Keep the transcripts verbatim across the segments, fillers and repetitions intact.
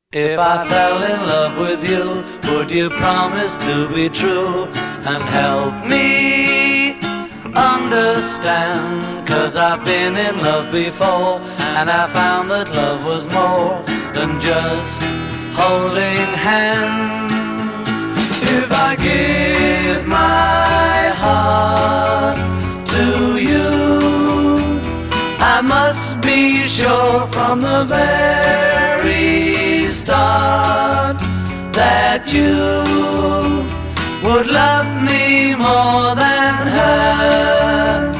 If I fell in love with you, would you promise to be true and help me understand? 'Cause I've been in love before, and I found that love was more than just holding hands. If I give my heart to you, I must be sure from the very start that you would love me more than her.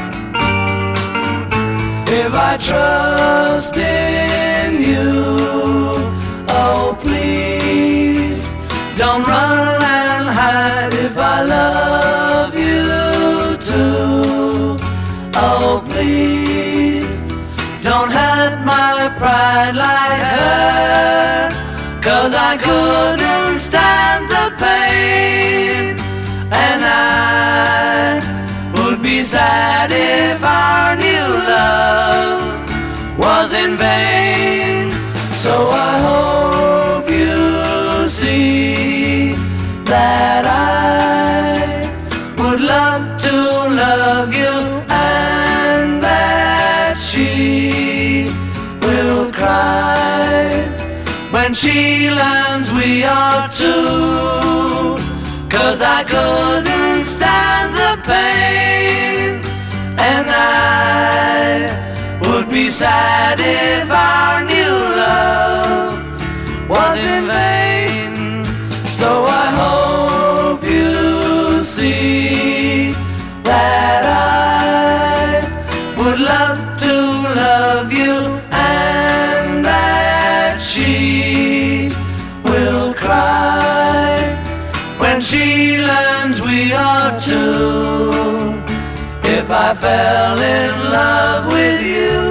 If I trust in you, oh please don't run and hide. If I love you too, oh please don't hurt my pride like her. 'Cause I couldn't stand the pain, and I would be sad if our new love was in vain. So I hope you see that I would love to love you, and that she will cry when she learns we are two. 'Cause I couldn't stand the pain, and I would be sad if our new love was in vain. So I hope you see that I would love to love you, and that she will cry when she learns we are two. If I fell in love with you,